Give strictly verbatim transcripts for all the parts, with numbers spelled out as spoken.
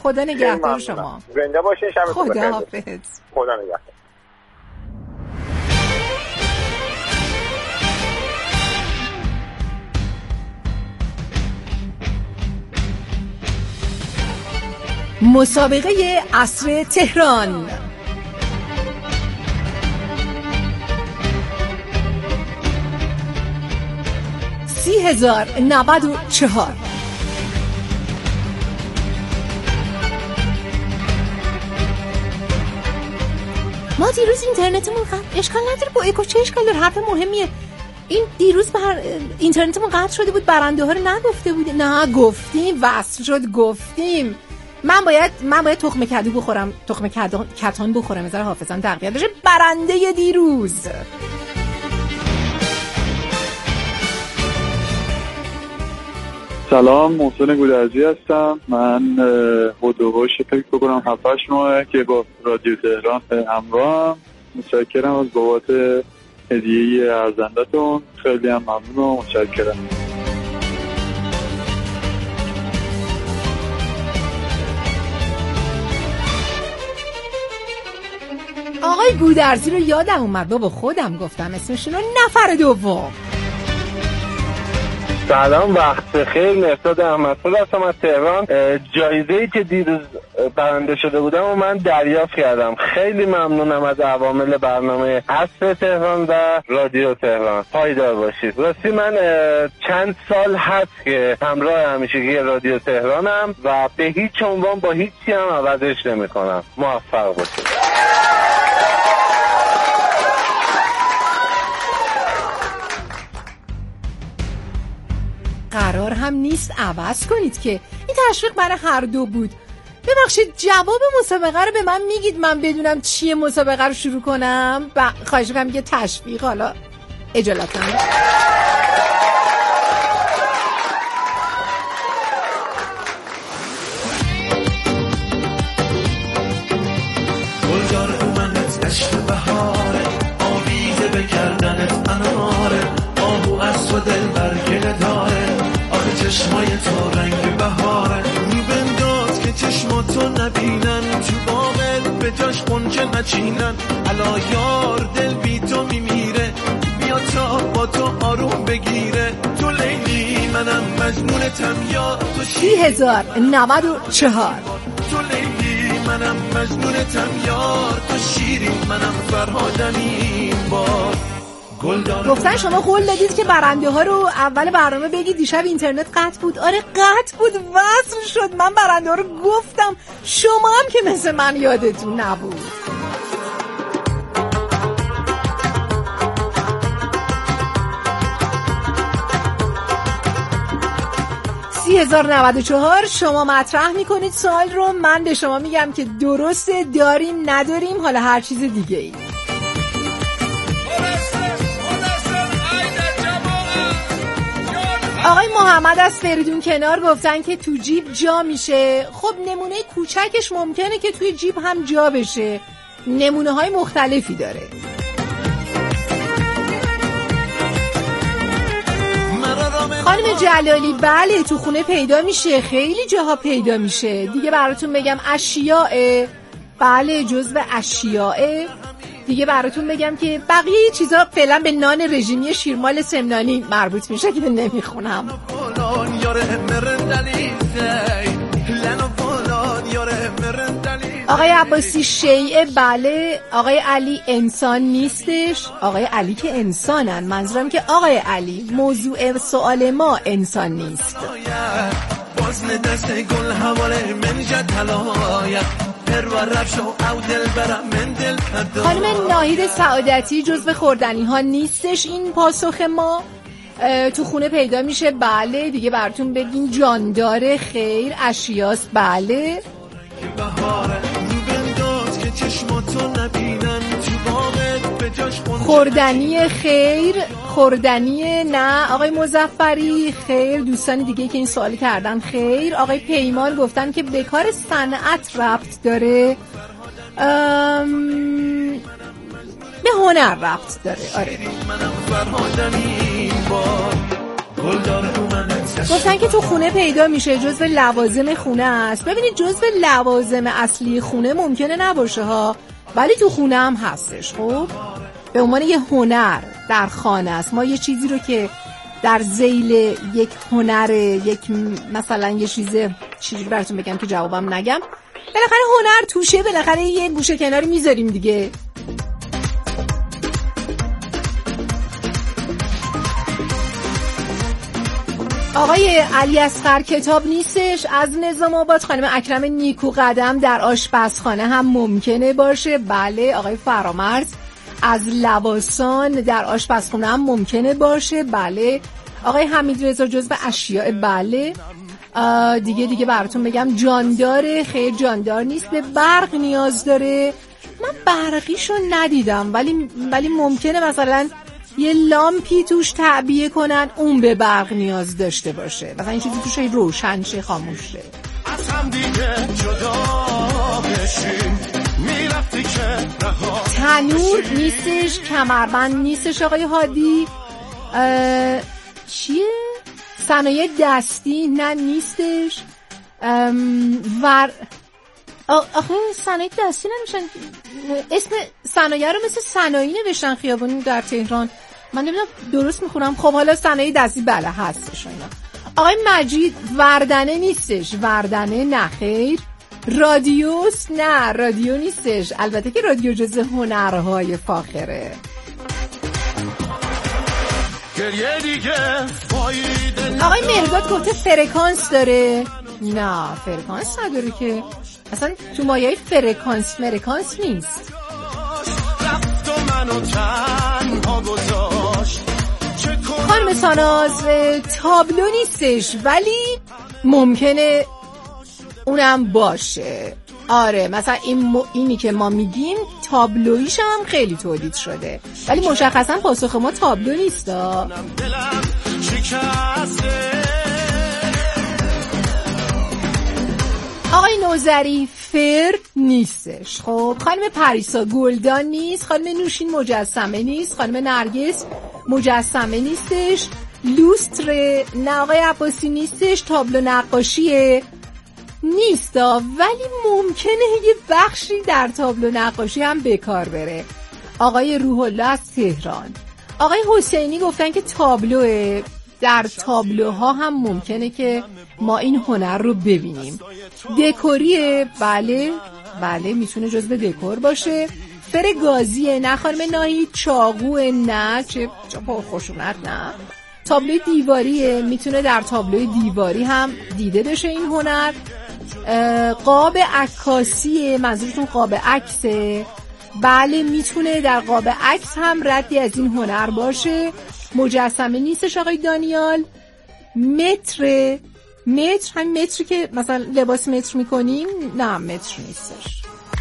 خدا نگهدار شما. زنده باشین. شبتون بخیر. خدا حافظ. خدا نگهدار. مسابقه عصر تهران. سی هزار نود و چهار. ما دیروز اینترنتمون قطع، اشکال نداره با اکو، چه اشکال داره؟ حرف مهمیه. این دیروز بر اینترنتمون قطع شده بود، برنده ها رو نگفته بود. نه گفتیم، وصل شد گفتیم. من باید من باید تخم کدو بخورم، تخم کتان بخورم، بذار حافظم تقویت بشه. برنده دیروز سلام، محسن گودرزی هستم. من حدوش فکر بکنم هفت هشت ماهه که با رادیو تهران همراهم. متشکرم از بابت هدیه ارزنده‌تون، خیلی هم ممنون و متشکرم. آقای گودرزی رو یادم اومد، بابا خودم گفتم اسمشون رو. نفر دوم. سلام، وقت بخیر. مهرداد احمدپور هستم از تهران. جایزه‌ای که دیروز برنده شده بودم و من دریافت کردم. خیلی ممنونم از عوامل برنامه عصر تهران و رادیو تهران. پایدار باشید. راستی من چند سال هست که همراه همیشگی رادیو تهرانم و به هیچ عنوان با هیچی هم عوضش نمی‌کنم. موفق باشید. قرار هم نیست عوض کنید که این تشویق برای هر دو بود. ببخشید جواب مسابقه رو به من میگید من بدونم چیه مسابقه رو شروع کنم؟ ب... خواهش میکنم یه تشویق، حالا اجالتا. گلدار اومنت عشق بهاره، آویزه بکردنت اناره، آهو از تو دل برگله داره، آخه چشمای تو رنگ بهاره، میبنداز که چشماتو نبینن، تو باغت به جاش قنچه نچینن، علا یار دل بی تو میمیره، بیا تا با تو آروم بگیره، تو لیلی منم مجنونتم یا تو سی هزار نود و چهار. تو لیلی منم مجنونتم یار، تو شیرین منم فرهادم این بار. گفتن شما قول دادید که برنده ها رو اول برنامه بگید. دیشب اینترنت قطع بود. آره قطع بود، وصل شد. من برنده ها رو گفتم، شما هم که مثل من یادتون نبود. سی هزار نود و چهار. شما مطرح میکنید سوال رو، من به شما میگم که درسته، داریم نداریم، حالا هر چیز دیگه ای. آقای محمد از فریدون کنار گفتن که تو جیب جا میشه. خب نمونه کوچکش ممکنه که توی جیب هم جا بشه، نمونه های مختلفی داره. خانم جلالی بله تو خونه پیدا میشه، خیلی جاها پیدا میشه دیگه. براتون بگم اشیاء، بله جزو اشیاء دیگه. براتون بگم که بقیه چیزا فعلا به نان رژیمی شیرمال سمنانی مربوط میشه که نمیخونم. آقای عباسی شیعه بله. آقای علی انسان نیستش. آقای علی که انسانن، منظورم که آقای علی موضوع سوال ما انسان نیست. خانم ناهید سعادتی جزو خوردنی ها نیستش این پاسخ ما. تو خونه پیدا میشه بله دیگه. براتون بگین جاندار خیر، اشیاست بله. خوردنی خیر، خوردنی نه. آقای مظفری خیر. دوستان دیگه که این سوالی کردن خیر. آقای پیمان گفتن که به کار صنعت ربط داره، ام... به هنر ربط داره. آره گفتن که تو خونه پیدا میشه، جزو لوازم خونه است. ببینید جزو لوازم اصلی خونه ممکنه نباشه ها، ولی تو خونه هم هستش. خب به عنوان یه هنر در خانه است. ما یه چیزی رو که در ذیل یک هنر، یک مثلا یه چیز چیزی براتون بگم که جوابم نگم، بالاخره هنر توشه، بالاخره یه گوشه کناری میذاریم دیگه. آقای علی اصغر کتاب نیستش. از نظام آباد خانم اکرم نیکو قدم در آشپزخانه هم ممکنه باشه. بله. آقای فرامرز از لواسان در آشپزخانه هم ممکنه باشه. بله. آقای حمید رضا جزو اشیاء. بله. دیگه دیگه براتون بگم جانداره، خیر جاندار نیست. به برق نیاز داره. من برقیشو ندیدم، ولی ولی ممکنه مثلا یه لامپی توش تعبیه کنن، اون به برق نیاز داشته باشه. مثلا این چیزی توش روشن شه، خاموش شه. از هم دیگه جدا بشیم، میرفتی که تنور نیستش، کمربند نیستش. آقای هادی چیه؟ صنایع دستی نه نیستش. ور آخه صنایع دستی نمیشن. اسم صنایع رو مثل صنایع نوشتن خیابونی در تهران. من نمیدونم درست میخونم. خب حالا صنایع دستی بله هستش اینا. آقای مجید وردنه نیستش. وردنه نه خیر. رادیوس نه، رادیو نیستش. البته که رادیو جزو هنرهای فاخره. آقای مهرداد گفته فرکانس داره. نه فرکانس نداره که، اصلا تو مایه فرکانس مرکانس نیست. خانم ساناز تابلو نیستش، ولی ممکنه اونم باشه. آره مثلا این م... اینی که ما میگیم تابلویش هم خیلی تولید شده، ولی مشخصا پاسخ ما تابلو نیستا. آقای نوذری فر نیستش. خب خانم پریسا گلدان نیست. خانم نوشین مجسمه نیست. خانم نرگس مجسمه نیستش. لوستر نه. آقای عباسی نیستش. تابلو نقاشیه نیستا، ولی ممکنه یه بخشی در تابلو نقاشی هم بکار بره. آقای روح الله از تهران. آقای حسینی گفتن که تابلوه. در تابلوها هم ممکنه که ما این هنر رو ببینیم. دکوریه. بله بله میتونه جزو دکور باشه. فر گازیه نه. خانم ناهید چاقوه نه. چه با خشونت نه. تابلوی دیواریه، میتونه در تابلوی دیواری هم دیده بشه این هنر. قاب عکاسیه، منظورتون قاب عکسه. بله میتونه در قاب عکس هم ردی از این هنر باشه. مجسمه نیستش آقای دانیال. متر متر همین متری که مثلا لباس متر میکنیم، نه متر نیستش.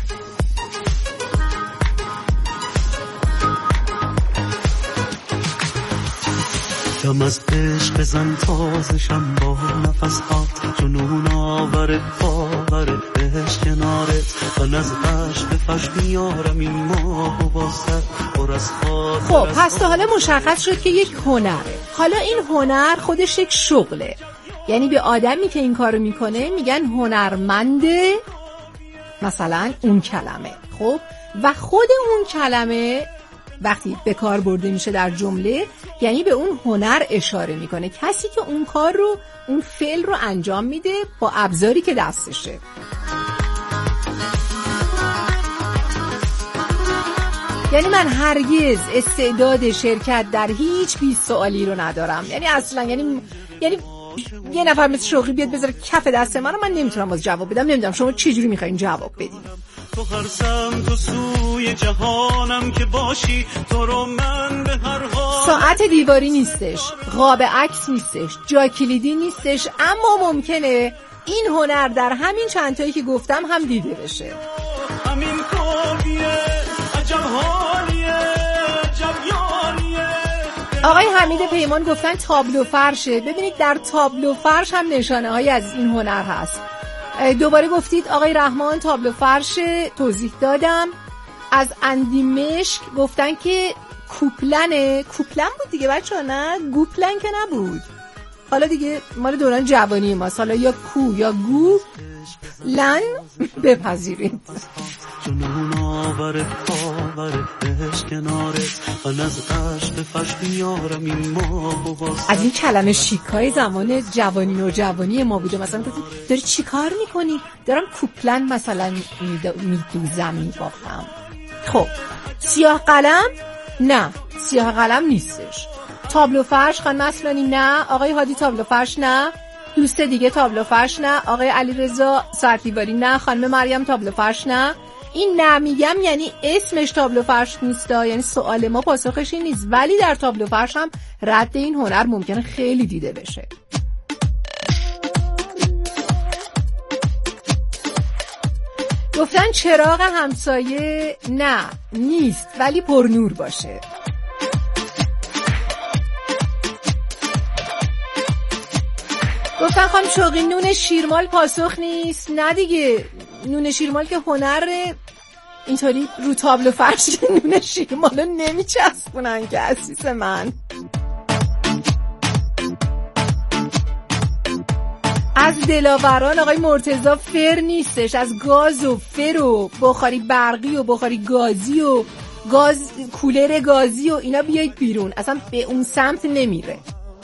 دم از عشق بزن تازشم با نفس هات، جنون آور باور عشق کنارت، من از عشق فش میارم این ماه و بازد پر از خاطر. خب پس تا حالا مشخص شد که یک هنره. حالا این هنر خودش یک شغله، یعنی به آدمی که این کارو میکنه میگن هنرمنده مثلا اون کلمه. خب و خود اون کلمه وقتی به کار برده میشه در جمله، یعنی به اون هنر اشاره میکنه، کسی که اون کار رو، اون فعل رو انجام میده با ابزاری که دستشه. یعنی من هرگز استعداد شرکت در هیچ بیست سوالی رو ندارم، یعنی اصلا یعنی یعنی یه نفر مثل شوقی بیاد بذاره کف دست من رو، من نمیتونم باز جواب بدم. نمیدونم شما چه جوری میخواین جواب بدین. تو هر سمت و سوی جهانم که باشی، تو رو من به هر حال. ساعت دیواری نیستش، قاب عکس نیستش، جا کلیدی نیستش، اما ممکنه این هنر در همین چند تایی که گفتم هم دیده بشه. همین خوبیه، عجب حالیه، عجب یاریه. آقای حمید پیمان گفتن تابلو فرشه. ببینید در تابلو فرش هم نشانه های از این هنر هست. دوباره گفتید آقای رحمان تابلو فرش، توضیح دادم. از اندیمشک گفتن که کوپلنه. کوپلن بود دیگه بچه ها، نه گوپلن که نبود. حالا دیگه مال دوران جوانی ما، حالا یا کو یا گو لن بپذیرید. جنون آوره آوره بهش کناره من از عشق فش بیارم این ماه و از این کلمه شیکای زمان جوانی و جوانی ما بوده. مثلا گفتی داری چی کار میکنی؟ دارم کوپلن مثلا میدوزم میبافم. خب سیاه قلم؟ نه سیاه قلم نیستش. تابلو فرش خانم اصلانی؟ نه. آقای هادی تابلو فرش؟ نه. دوست دیگه تابلو فرش؟ نه. آقای علیرضا ساعت دیواری؟ نه. خانم مریم تابلو فرش؟ نه. این نه میگم یعنی اسمش تابلو فرش نیستا، یعنی سوال ما پاسخش این نیست، ولی در تابلو فرش هم رد این هنر ممکنه خیلی دیده بشه. گفتن چراغ همسایه؟ نه نیست ولی پر نور باشه. گفتن خانم شوقی نون شیرمال پاسخ نیست. نه دیگه، نون شیرمال که هنره، اینطوری رو تابلو فرش نون شیرمال رو نمیچسبونن که عزیز من. از دلاوران آقای مرتضی فر نیستش. از گاز و فر و بخاری برقی و بخاری گازی و گاز کولر گازی و اینا بیایید بیرون، اصلا به اون سمت نمیره.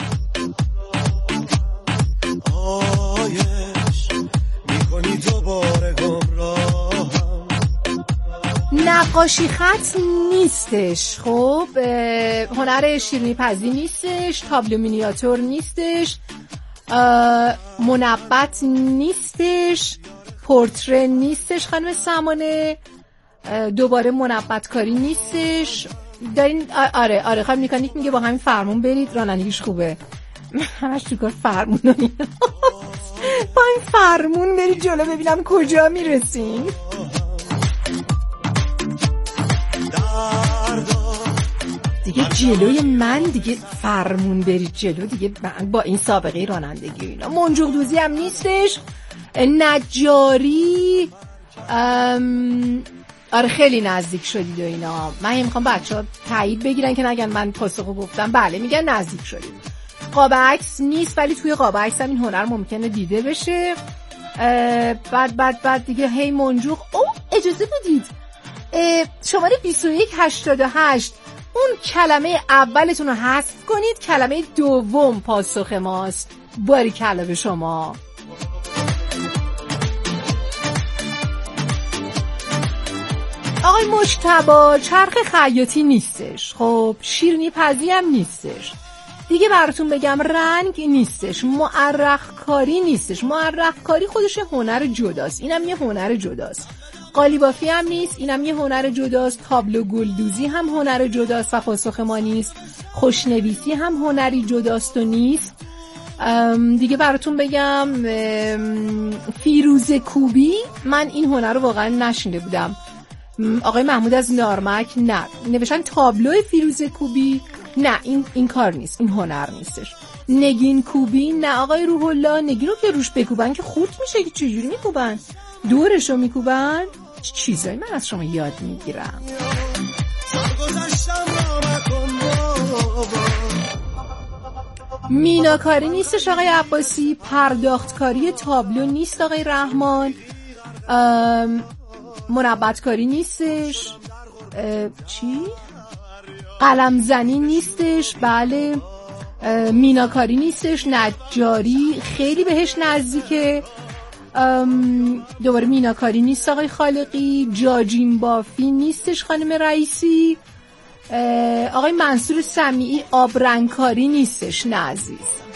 نقاشی خط نیستش. خب هنر شیرینی پزی نیستش. تابلو مینیاتور نیستش. منبت نیستش. پورتره نیستش خانم سمانه. دوباره منبت کاری نیستش. دارین آره آره خانم میکانیک میگه با همین فرمون برید، رانندگیش خوبه. همش تو کار فرمون با این فرمون برید جلو ببینم کجا میرسین. دیگه جلوی من دیگه فرمون برید جلو دیگه، من با این سابقه رانندگی اینا. منجوق دوزی هم نیستش. نجاری ام... آره خیلی نزدیک شدید و اینا. من هم میخوام بچه ها تایید بگیرن که نگن من پاسخو گفتم. بله میگن نزدیک شدید. قاب عکس نیست ولی توی قاب عکس هم این هنر ممکنه دیده بشه. بعد بعد بعد دیگه هی منجوق. او اجازه بدید شماره بیست و یک هشتاد و هشت اون کلمه اولتون رو حذف کنید، کلمه دوم پاسخ ماست. باریکلا به شما. آقای مجتبی چرخ خیاطی نیستش. خب شیرینی پزی هم نیستش. دیگه براتون بگم رنگ نیستش. معرق کاری نیستش. معرق کاری خودش هنر جداست، اینم یه هنر جداست. قالیبافی هم نیست، اینم یه هنر جداست. تابلو گلدوزی هم هنر جداست و پاسخ ما نیست. خوشنویسی هم هنری جداست و نیست. دیگه براتون بگم فیروزه کوبی، من این هنر رو واقعا نشنیده بودم. آقای محمود از نارمک نه. نوشتن تابلو فیروزه کوبی، نه این این کار نیست، این هنر نیستش. نگین کوبی نه. آقای روح الله نگین رو که روش بکوبن که خورد میشه که چجوری میکوبن؟ دورشو میکوبن؟ چیزایی من از شما یاد میگیرم. میناکاری نیستش آقای عباسی. پرداختکاری تابلو نیست آقای رحمان. منبتکاری نیستش. چی؟ قلمزنی نیستش. بله. میناکاری نیستش. نجاری خیلی بهش نزدیکه. دوباره میناکاری نیست آقای خالقی. جاجین بافی نیستش خانم رئیسی. آقای منصور سمیعی آبرنگکاری نیستش. نه عزیز.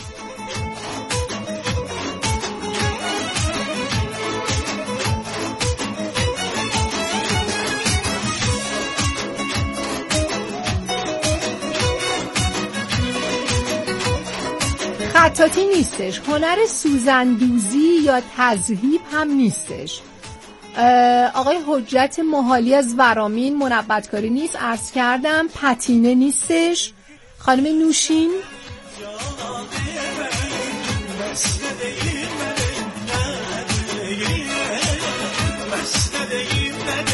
خطاطی نیستش. هنر سوزندوزی یا تذهیب هم نیستش. آقای حجت محالی از ورامین منبتکاری نیست. عرض کردم. پتینه نیستش. خانم نوشین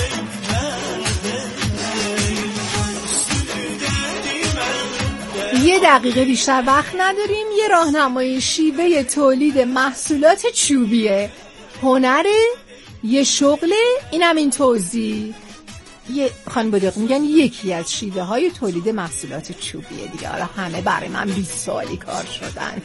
یه دقیقه بیشتر وقت نداریم. یه راهنمایی شیوه تولید محصولات چوبیه، هنره، یه شغله، اینم این توضیح. یه خانم بدق میگن یکی از شیوه های تولید محصولات چوبیه دیگه. حالا همه برای من بیست سالی کار شدن.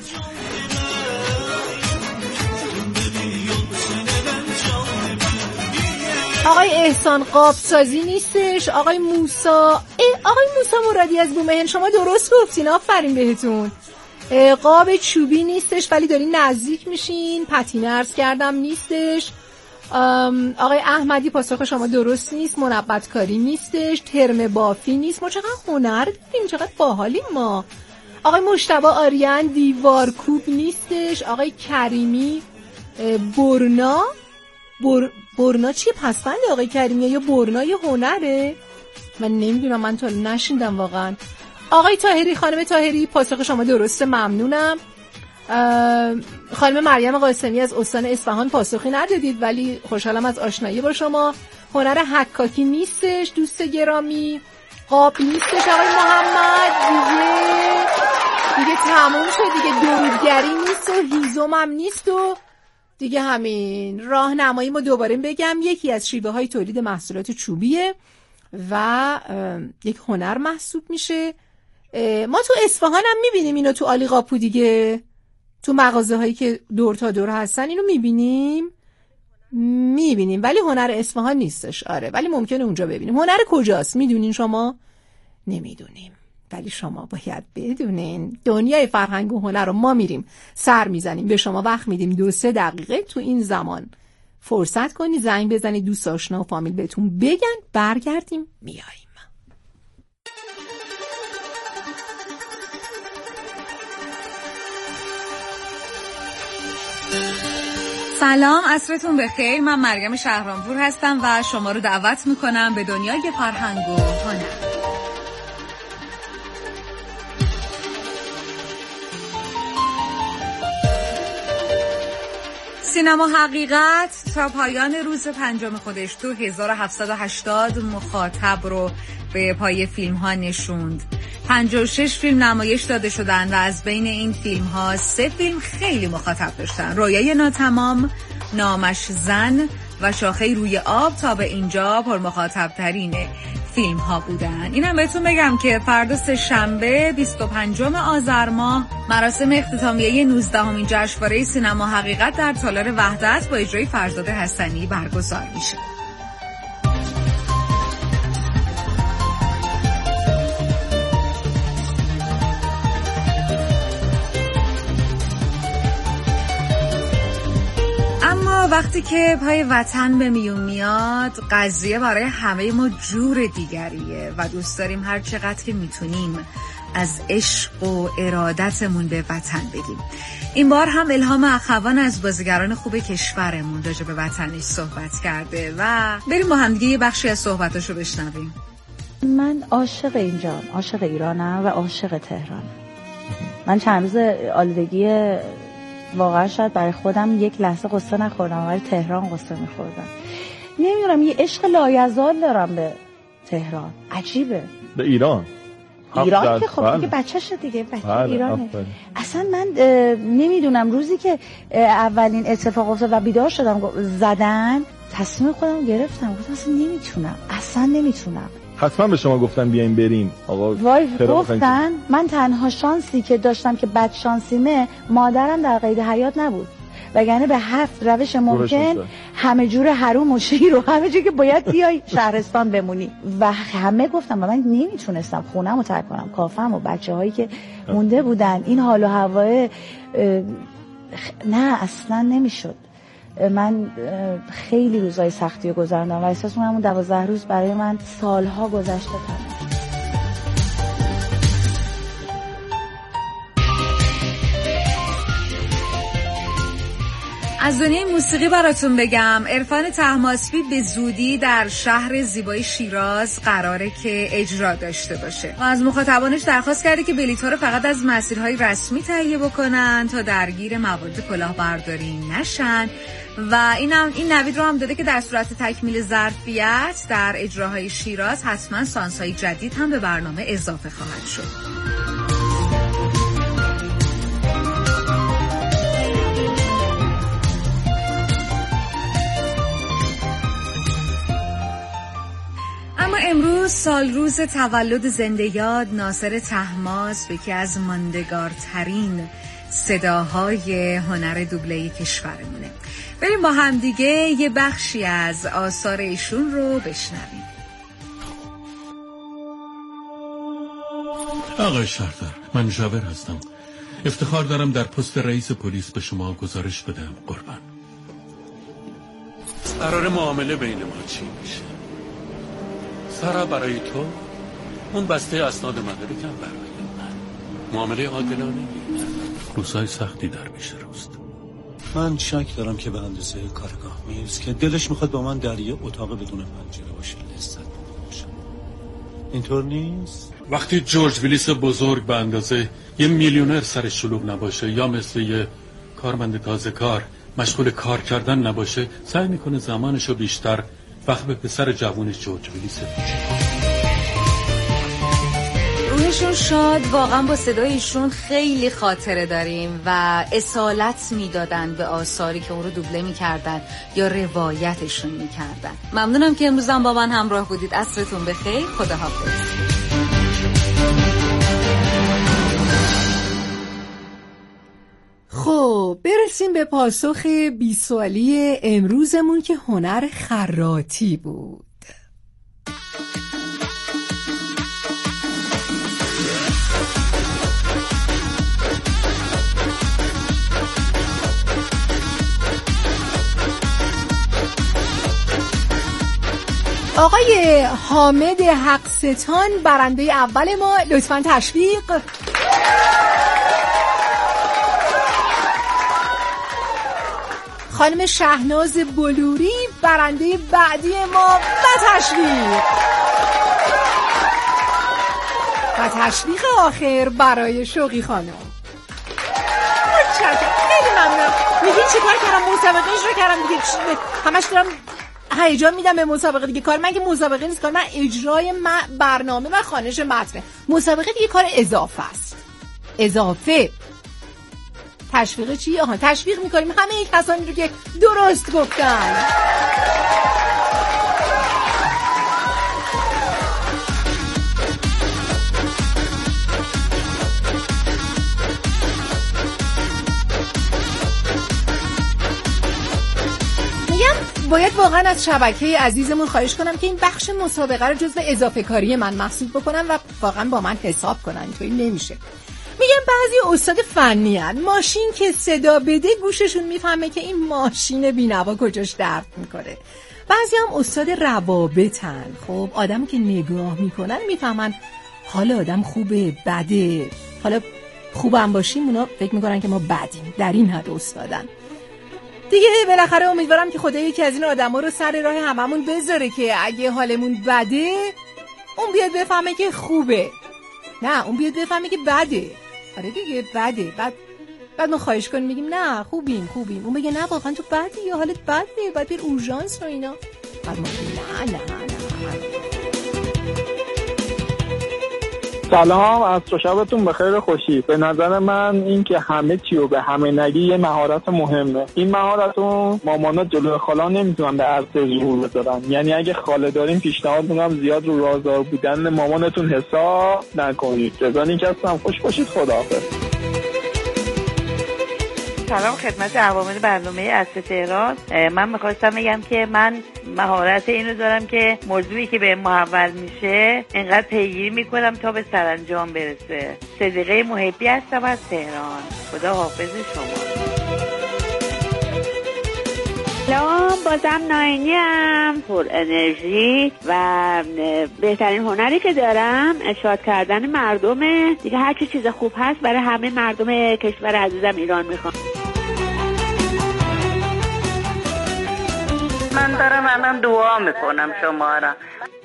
آقای احسان قاب سازی نیستش. آقای موسا آقای موسا مرادی از بومهن شما درست گفتین، آفرین بهتون. قاب چوبی نیستش ولی دارین نزدیک میشین. پتینه عرض کردم نیستش. آقای احمدی پاسخ شما درست نیست. منبت کاری نیستش. ترم بافی نیست. ما چقدر هنر داریم، چقدر باحالیم ما. آقای مجتبی آریان دیوار کوب نیستش. آقای کریمی برنا بر... برنا چیه پسفند آقای کریمی یا برنا یه هنره؟ من نمیدونم، من تا نشیندم واقعا. آقای طاهری خانم طاهری پاسخ شما درسته، ممنونم. خانم مریم قاسمی از استان اصفهان پاسخی ندادید ولی خوشحالم از آشنایی با شما. هنر حکاکی نیستش دوست گرامی. قاب نیستش آقای محمد. دیگه دیگه تموم شد دیگه. درودگری نیست و هیزم هم نیست و دیگه همین. راهنمایی ما دوباره بگم یکی از شیوه های تولید محصولات چوبیه و یک هنر محسوب میشه. ما تو اصفهان هم میبینیم اینو، تو علی قاپو دیگه، تو مغازه هایی که دور تا دور هستن اینو میبینیم میبینیم ولی هنر اصفهان نیستش. آره ولی ممکنه اونجا ببینیم. هنر کجاست میدونین شما؟ نمیدونیم ولی شما باید بدونین. دنیای فرهنگ و هنر رو ما میریم سر میزنیم، به شما وقت میدیم دو سه دقیقه تو این زمان فرصت کنی، زنگ بزنید، دوست آشنا و فامیل بهتون بگن، برگردیم میاییم. سلام، عصرتون بخیر. من مریم شهرامپور هستم و شما رو دعوت میکنم به دنیای فرهنگ و هنر. سینما حقیقت تا پایان روز پنجم خودش تو هزار و هفتصد و هشتاد مخاطب رو به پای فیلم ها نشوند. پنجاه و شش فیلم نمایش داده شدن و از بین این فیلم ها سه فیلم خیلی مخاطب داشتن: رویای ناتمام، نامش زن و شاخه روی آب تا به اینجا پر مخاطب ترین فیلم ها بودن. اینم بهتون بگم که فردا سه شنبه بیست و پنجم آذر ماه مراسم اختتامیه نوزدهمین جشنواره سینما حقیقت در تالار وحدت با اجرای فرزاد حسنی برگزار میشه. اما وقتی که پای وطن به میون میاد قضیه برای همه ما جور دیگریه و دوست داریم هر چقدر که میتونیم از عشق و ارادتمون به وطن بگیم. این بار هم الهام اخوان از بازیگران خوب کشورمون راجع به وطنش صحبت کرده و بریم با هم دیگه یه بخشی از صحبتاشو بشنویم. من عاشق اینجام، عاشق ایرانم و عاشق تهرانم. من چند روز آلودگی واقعا شاید برای خودم یک لحظه قصه نخوردم ولی تهران قصه میخوردم. نمیدونم یه عشق لایزال دارم به تهران. عجیبه. به ایران ایران که خب دیگه بچه‌شه دیگه، بچه ایرانه. اصلا من نمیدونم روزی که اولین اتفاق افتاد و بیدار شدم زدن تصمیم خودم گرفتم، گفتم اصلا نمیتونم، اصلا نمیتونم. حتما به شما گفتن بیاین بریم آقا. وای گفتن. من تنها شانسی که داشتم که بد شانسیمه مادرم در قید حیات نبود، وگرنه به هفت روش ممکن همه جور حروم و شیر و همه جور که باید بیای شهرستان بمونی و همه گفتم و من نمیتونستم خونم رو ترک کنم، کافم و بچه هایی که مونده بودن، این حال و هوای نه اصلا نمیشد. من خیلی روزای سختی رو گذروندم و احساس می‌کنم اون دوازده روز برای من سالها گذشته تمام. از دنیای موسیقی براتون بگم عرفان طهماسبی به زودی در شهر زیبای شیراز قراره که اجرا داشته باشه و از مخاطبانش درخواست کرده که بلیط‌ها رو فقط از مسیرهای رسمی تهیه بکنن تا درگیر موارد کلاهبرداری نشن و اینم این نوید رو هم داده که در صورت تکمیل ظرفیت در اجراهای شیراز حتما سانس‌های جدید هم به برنامه اضافه خواهد شد. امروز سال روز تولد زنده یاد ناصر طهماسب، یکی از ماندگارترین صداهای هنر دوبله کشورمونه. بریم با هم دیگه یه بخشی از آثار ایشون رو بشنویم. آقای شهردار، من جابر هستم. افتخار دارم در پست رئیس پلیس به شما گزارش بدم. قربان، قرار معامله بین ما چی میشه؟ سارا برای تو، اون بسته اسناد مدارکم برای من. معامله عادلانه نیست. روزهای سختی در پیش روست. من شک دارم که به اندازه کارگاه میز که دلش میخواد با من در یه اتاق بدون پنجره باشه لذت ببرم. اینطور نیست؟ وقتی جورج ویلیس بزرگ به اندازه یه میلیونر سر شلوغ نباشه یا مثل یه کارمند تازه کار مشغول کار کردن نباشه، سعی میکنه زمانشو بیشتر وقت به پسر جوونش جورج ویلیس بده. روحشون شاد. واقعا با صدایشون خیلی خاطره داریم و اصالت میدادن به آثاری که اون رو دوبله میکردن یا روایتشون میکردن. ممنونم که امروز هم با من همراه بودید. عصرتون بخیر. خداحافظ. خب برسیم به پاسخ بیست سوالی امروزمون که هنر خراطی بود. آقای حامد حقستان برنده اول ما، لطفاً تشویق. خانم شهناز بلوری برنده بعدی ما و تشویق. و تشویق آخر برای شوقی خانم. خیلی ممنونم. میگین چه کار کردم؟ مسابقه اجرا کردم دیگه. همش دارم هیجان میدم به مسابقه دیگه. کار من که مسابقه نیست، کار من اجرای برنامه و خوانش متن. مسابقه دیگه کار اضافه است. اضافه. تشویق چی؟ آها، تشویق میکنیم همه یک کسانی رو که درست گفتن. باید واقعا از شبکه عزیزمون خواهش کنم که این بخش مسابقه رو جزو اضافه کاری من محسوب بکنن و واقعا با من حساب کنن. اینطوری نمیشه. میگم بعضی استاد فنی هن. ماشین که صدا بده گوششون میفهمه که این ماشین بی‌نوا کجاش درد میکنه. بعضی هم استاد روابطن. خب آدم که نگاه میکنن میفهمن حال آدم خوبه بده. حالا خوبم باشیم اونا فکر میکنن که ما بدیم. در این حد استادن دیگه. بالاخره امیدوارم که خدا یکی از این آدما رو سر راه هممون بذاره که اگه حالمون بده اون بیاد بفهمه که خوبه، نه اون بیاد بفهمه که بده. آره دیگه بده. بعد بعد ما خواهش کنیم میگیم نه خوبیم خوبیم، اون بگه نه واقعا تو بدی یا حالت بده، بعد بیر اورژانس و اینا. بعد ما نه نه نه. سلام، از شبتون بخیر خوشی. به نظر من این که همه چیو به همه نگی یه مهارت مهمه. این مهارت رو مامانا جلوی خالا نمیتونن به عرصه ظهور بذارن. یعنی اگه خاله دارین پیشنهاد میکنم زیاد رو رازدار بودن مامانتون حساب نکنید. جزانی که هستم خوش باشید. خداحافظ. سلام خدمت عوامل برنامه عصر تهران. من میخواستم بگم که من مهارت اینو دارم که موضوعی که به محول میشه انقدر پیگیری میکنم تا به سرانجام برسه. صدیقه محبی هستم از تهران. خدا حافظ شما. سلام، بازم ناینیم، پر انرژی و بهترین هنری که دارم شاد کردن مردمه دیگه. هر چی چیز خوب هست برای همه مردم کشور عزیزم ایران میخوام. من دارم الان دعا میکنم شما را.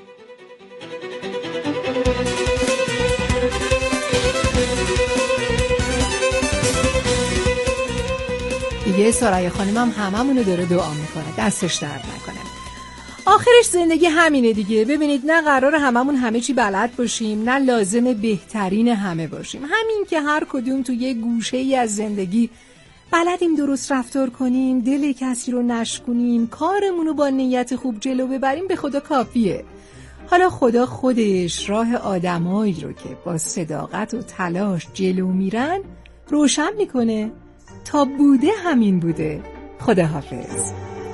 دیگه سارای خانمم هممونو داره دعا میکنه، دستش درد نکنه. آخرش زندگی همینه دیگه. ببینید نه قرار هممون همه چی بلد باشیم، نه لازم بهترین همه باشیم. همین که هر کدوم تو یه گوشه ای از زندگی بلدیم درست رفتار کنیم، دل کسی رو نشکنیم، کارمونو با نیت خوب جلو ببریم، به خدا کافیه. حالا خدا خودش راه آدمایی رو که با صداقت و تلاش جلو میرن روشن میکنه. تا بوده همین بوده. خداحافظ.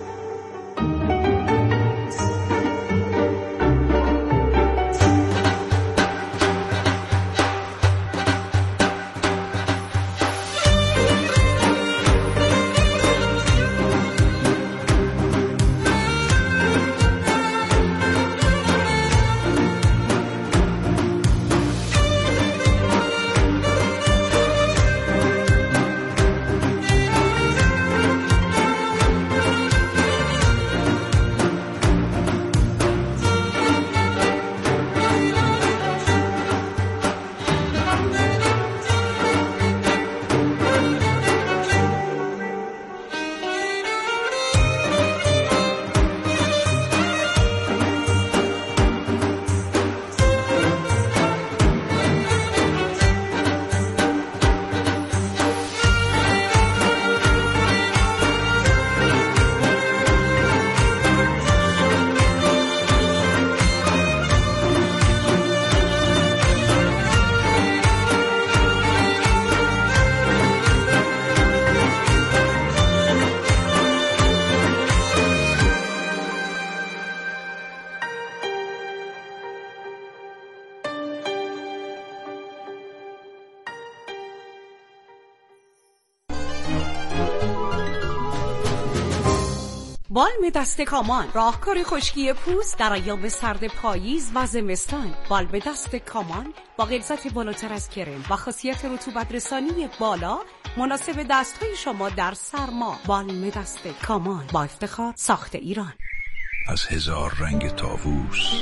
بالم دست کامان، راهکار خشکی پوست در ایام سرد پاییز و زمستان. بالم دست کامان با غلظت بالاتر از کرم و خاصیت رطوبت رسانی بالا مناسب دستهای شما در سرما. بالم دست کامان با افتخار ساخت ایران. از هزار رنگ طاووس،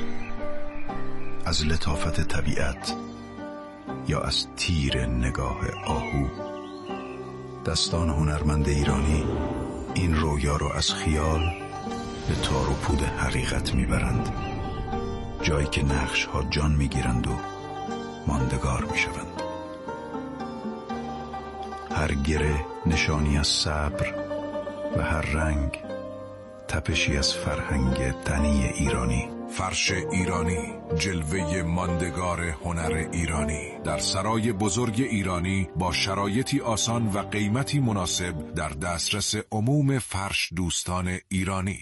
از لطافت طبیعت یا از تیر نگاه آهو، دستان هنرمند ایرانی این رویا رو از خیال به تار و پود حقیقت میبرند، جایی که نقش ها جان میگیرند و ماندگار میشوند. هر گره نشانی از صبر و هر رنگ تپشی از فرهنگ غنی ایرانی. فرش ایرانی، جلوه ماندگار هنر ایرانی، در سرای بزرگ ایرانی با شرایطی آسان و قیمتی مناسب در دسترس عموم فرش دوستان ایرانی.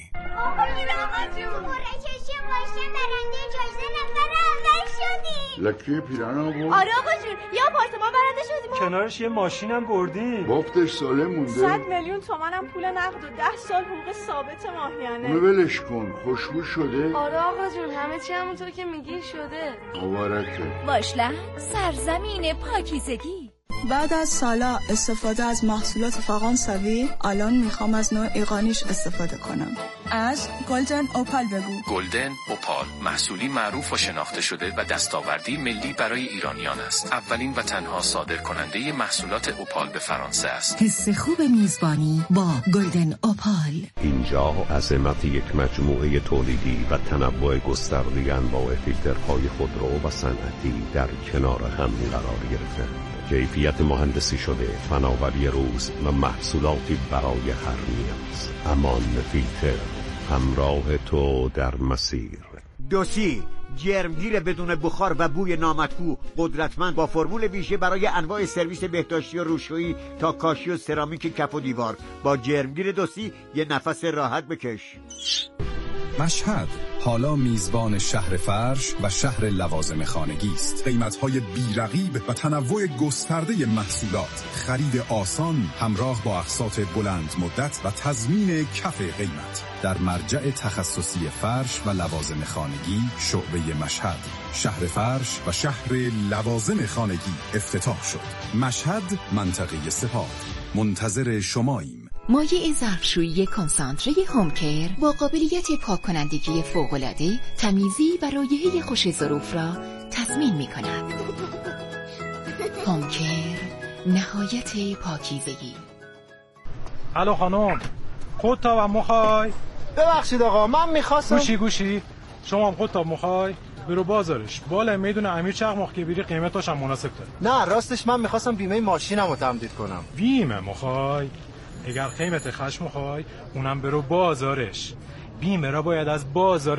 لکی پیرن ها بود؟ آره آقا جون، یا آپارتمان برنده شدیم، کنارش یه ماشینم بردیم، بافتش ساله مونده، صد میلیون تومنم پول نقد و ده سال حقوق ثابت ماهیانه. اونو ولش کن، خوشبو شده؟ آره آقا جون، همه چی همونطور که میگی شده. مبارکه. واشلند، سرزمین پاکیزگی. بعد از سالا استفاده از محصولات فرانسوی، الان میخوام از نوع ایرانیش استفاده کنم. از گلدن اوپال بگو. گلدن اوپال محصولی معروف و شناخته شده و دستاوردی ملی برای ایرانیان است. اولین و تنها صادر کننده محصولات اوپال به فرانسه است. حس خوب میزبانی با گلدن اوپال. اینجا عظمت یک مجموعه تولیدی و تنوع گسترده انواع فیلترهای خودرو و صنعتی در کنار هم قرار گرفته. کیفیت مهندسی شده، فناوری روز و محصولاتی برای هر نیاز. امان فیلتر، همراه تو در مسیر. دوسی جرمگیر بدون بخار و بوی نامطبوع، قدرتمند با فرمول ویژه برای انواع سرویس بهداشتی و روشویی تا کاشی و سرامیک کف و دیوار. با جرمگیر دوسی یه نفس راحت بکش. مشهد حالا میزبان شهر فرش و شهر لوازم خانگی است. قیمت‌های بی‌رقیب و تنوع گسترده محصولات، خرید آسان همراه با اقساط بلند مدت و تضمین کف قیمت. در مرجع تخصصی فرش و لوازم خانگی شعبه مشهد، شهر فرش و شهر لوازم خانگی افتتاح شد. مشهد، منطقه سپاه. منتظر شماییم. مایع ظرفشویی کنسانتره هومکر با قابلیت پاک کنندگی فوق‌العاده، تمیزی و رایحه خوش ظروف را تضمین می کند. هومکر، نهایت پاکیزگی. الو خانم، خودتا و مخوای؟ ببخشید آقا، من میخواستم. گوشی گوشی شما هم خودتا مخوای؟ برو بازارش، بالا میدونه امیر چقماق که بیری قیمتاش هم مناسب داره. نه راستش من میخواستم بیمه ماشینم رو تمدید کنم. بیمه مخوای؟ اگر قیمت خشم مخوای اونم برو بازارش. بیمه را باید از بازار